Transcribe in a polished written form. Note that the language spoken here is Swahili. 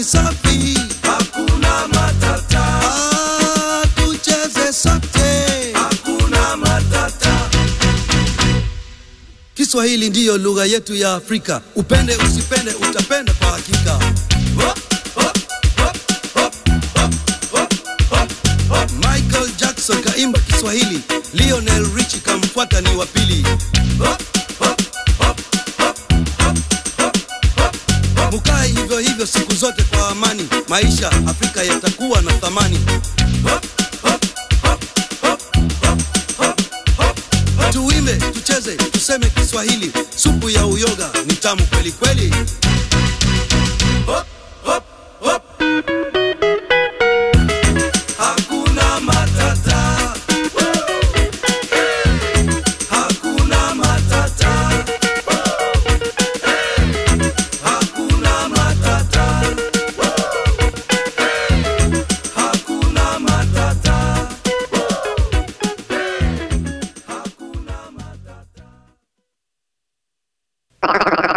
ni safi, hakuna matata. Tucheze sote, hakuna matata. Kiswahili ndiyo lugha yetu ya Afrika. Upende usipende utapenda kwa hakika. Hop, hop, hop, hop, hop, hop, hop, hop. Michael Jackson kaimba Kiswahili, Lionel Richie kamfuata ni wa pili. Hop, hop, hop, hop, hop, hop, hop. Mukae hivyo hivyo siku zote kwa amani, maisha Afrika yatakuwa na thamani. Hop, hop, hop, hop, hop, hop, hop. Tuimbe, tucheze, tuseme Kiswahili, supu ya uyoga ni tamu kweli kweli. Hop, hop, hop. Hakuna matata. Hakuna matata. Hakuna matata. Hakuna matata. Hakuna matata.